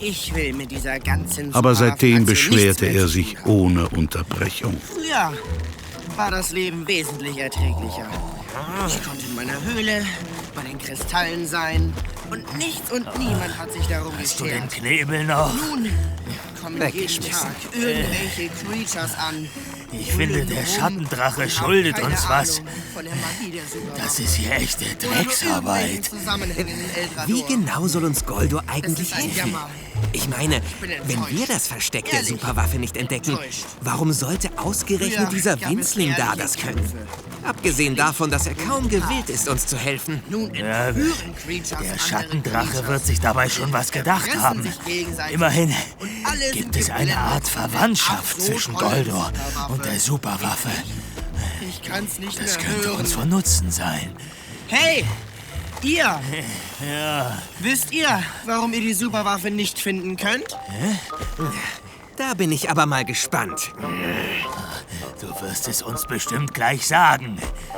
Ich will mit dieser ganzen Aber seitdem Superwaffenaktion beschwerte nichts mehr er zu sich tun haben. ohne Unterbrechung. Früher war das Leben wesentlich erträglicher. Ich konnte in meiner Höhle bei den Kristallen sein und nichts und niemand hat sich darum Hast du den geschert. Knebel noch? Nun kommen jeden Weggeschmissen. Tag irgendwelche Creatures an. Ich finde, der Brüllen rum Schattendrache und haben schuldet keine uns was. Ahnung von der Magie der Superwaffe. Das ist hier echte Oder nur irgendwelchen Drecksarbeit. Zusammenhängen in Eldrador. Wie genau soll uns Goldur eigentlich ist ein helfen? Jammer. Ich meine, bin wenn enttäuscht. wir das Versteck der Ehrlich, Superwaffe nicht entdecken, enttäuscht. warum sollte ausgerechnet Früher dieser gab es Winzling da ehrliche das können? Kämpfe. Abgesehen davon, dass er kaum gewillt ist, uns zu helfen. Nun Ja, entführen Creatures Der andere Schattendrache Creatures. wird sich dabei schon was gedacht Fressen haben. sich gegenseitig. Immerhin Und alle gibt sind es eine geblendet Art von der Verwandtschaft ach so zwischen tollen Goldur Superwaffe. und der Superwaffe. Ich kann's nicht Das mehr könnte hören. uns von Nutzen sein. Hey, ihr! Ja, Wisst ihr, warum ihr die Superwaffe nicht finden könnt? Da bin ich aber mal gespannt. du wirst es uns bestimmt gleich sagen.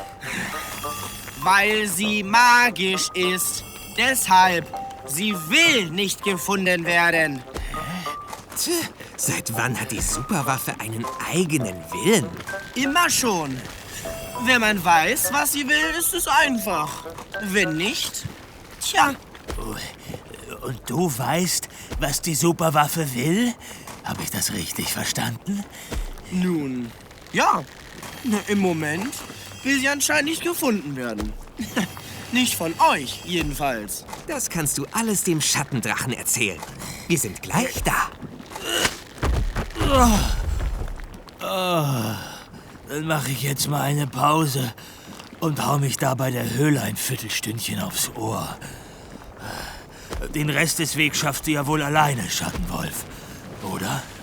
Weil sie magisch ist. Deshalb. Sie will nicht gefunden werden. Tch, seit wann hat die Superwaffe einen eigenen Willen? Immer schon. Wenn man weiß, was sie will, ist es einfach. Wenn nicht, tja, Und du weißt, was die Superwaffe will? Habe ich das richtig verstanden? nun, ja. Im Moment will sie anscheinend nicht gefunden werden. Nicht von euch, jedenfalls. Das kannst du alles dem Schattendrachen erzählen. Wir sind gleich da. Dann mache ich jetzt mal eine Pause und hau mich da bei der Höhle ein Viertelstündchen aufs Ohr. Den Rest des Wegs schaffst du ja wohl alleine, Schattenwolf, oder?